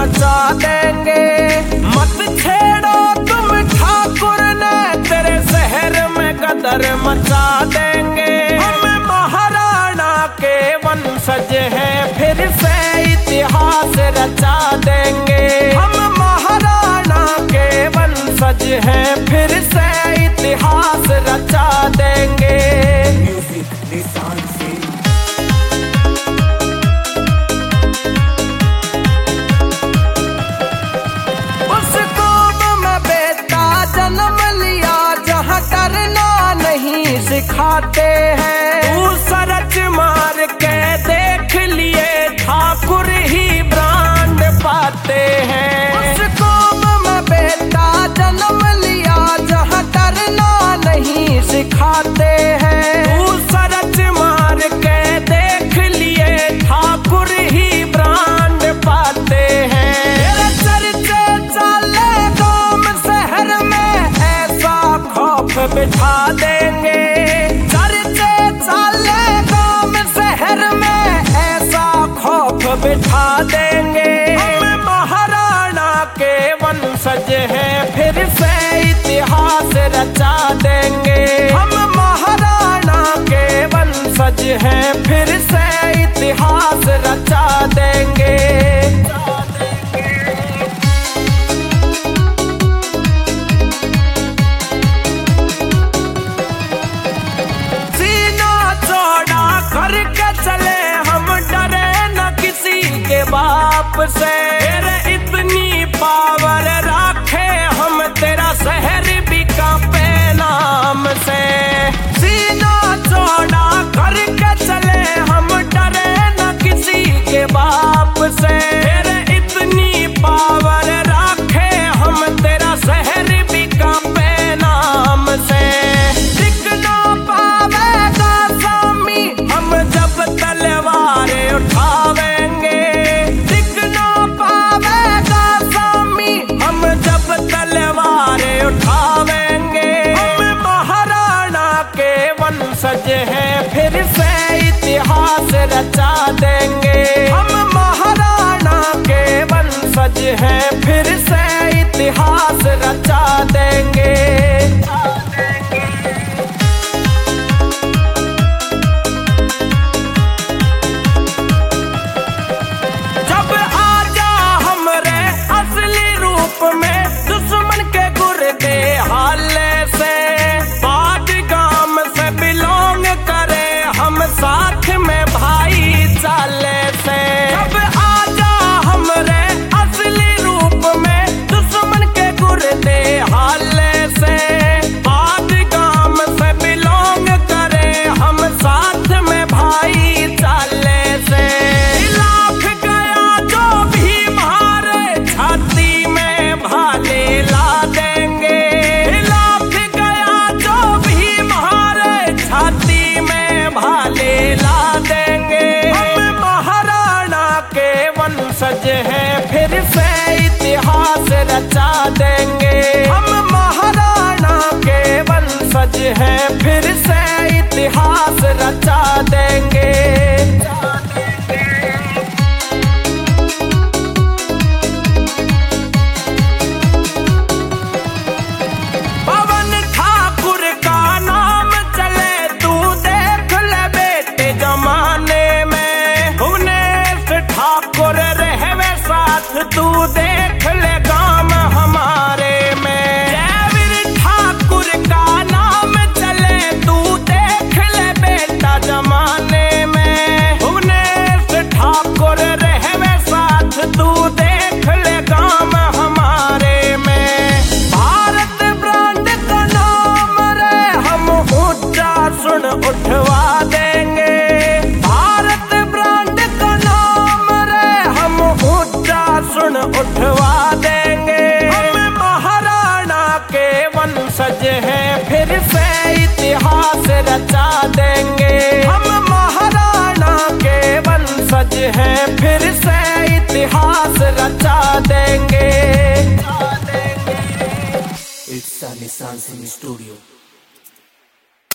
मचा देंगे। मत छेड़ो तुम ठाकुर ने, तेरे शहर में कदर मचा देंगे। हम महाराणा के वंशज हैं, फिर से इतिहास रचा देंगे। हम महाराणा के वंशज हैं, फिर से इतिहास रचा देंगे। उस कौम में बेटा जन्म लिया जहाँ डरना नहीं सिखाते हैं। तू सरच मार के देख लिए, ठाकुर ही ब्रांड पाते हैं। उस कौम में बेटा जन्म लिया जहाँ डरना नहीं सिखाते हैं। तू सरच मार के देख लिए, ठाकुर ही ब्रांड पाते हैं। तेरे चर्चे चले गाँव शहर में, ऐसा खौफ बिठा देंगे। चर्चे चले गाँव शहर में, ऐसा खौफ बिठा देंगे। हम महाराणा के वंशज हैं, फिर से इतिहास रचा देंगे। हम महाराणा के वंशज हैं, फिर से इतिहास रचा देंगे। सीना चौड़ा करके चले हम, डरे न किसी के बाप से। तेरे इतनी पावर रखे हम, तेरा शहर भी कांपे नाम से। सीना चौड़ा करके चले हम, डरे न किसी के बाप से। तेरे इतनी पावर रखे हम, तेरा शहर भी कांपे नाम से। टिक ना पावेगा सामी, हम जब तलवारें उठावेंगे। टिक ना पावेगा सामी, हम जब तलवारें उठावेंगे। हम महाराणा के वंशज हैं, फिर से इतिहास रचा देंगे। हम महाराणा के वंशज हैं, फिर से इतिहास रचा देंगे। जब आजा हमरे असली रूप में, दुश्मन के गुर्दे हाले से। बाग गांव से बिलोंग करे हम, साथ में भाई चाले से। जब आजा हमरे असली रूप में, दुश्मन के गुर्दे हाले से। बाग गांव से बिलोंग करे हम, साथ में भाई चाले से। लाख गया जो भी मारे, छाती में भाले ला देंगे। लाख गया जो भी मारे, छाती में भाले ला देंगे। हम महाराणा के वंशज हैं, फिर से इतिहास रचा देंगे। हम महाराणा के वंशज हैं, फिर से इतिहास रचा देंगे। पवन ठाकुर का नाम चले, तू देख ले बेटे जमाने में। भुवनेश ठाकुर रहवे साथ, तू देख ले गाँव हमारे में। जयवीर ठाकुर का नाम चले, तू देख ले बेटा जमाने में। भुवनेश ठाकुर रहवे साथ, तू देख ले गाँव हमारे में। भारत ब्रांड का नाम रे, हम ऊंचा सुन उठवा देंगे। भारत ब्रांड का नाम रे, हम ऊंचा सुन उठवा देंगे। हम महाराणा के वंशज हैं, फिर से इतिहास रचा देंगे। हम महाराणा के वंशज हैं, फिर से इतिहास रचा देंगे। It's Sunny Sun Studio.